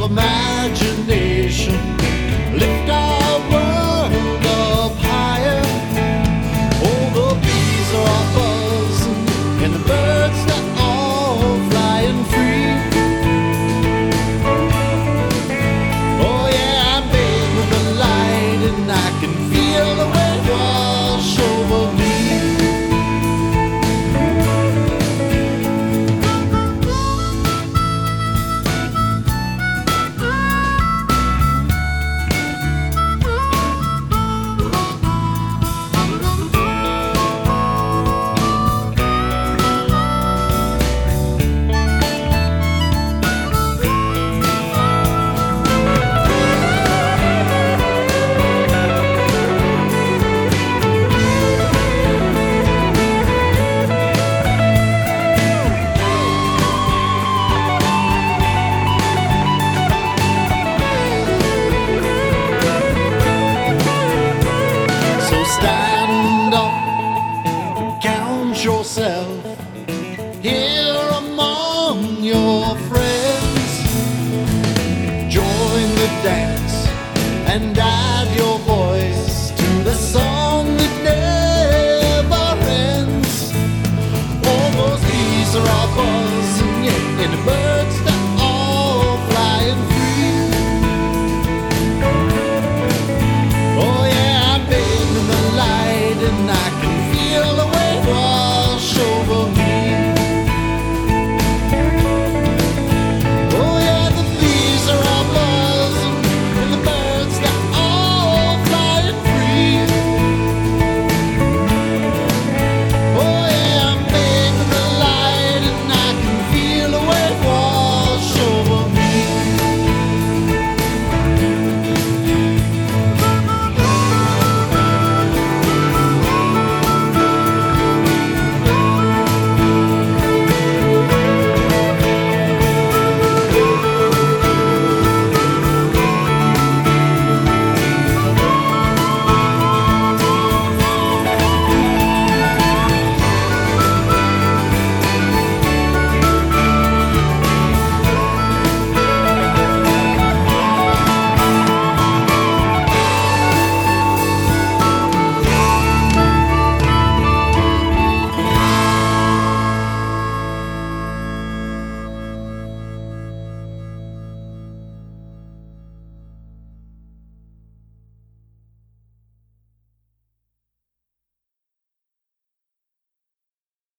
imagination. Lift our world up higher. Oh, the bees are buzzing and the birds they're all flying free. Oh yeah, I'm bathed with the light and I can feel the wave wash over me. Stand up, count yourself here among your friends. Join the dance and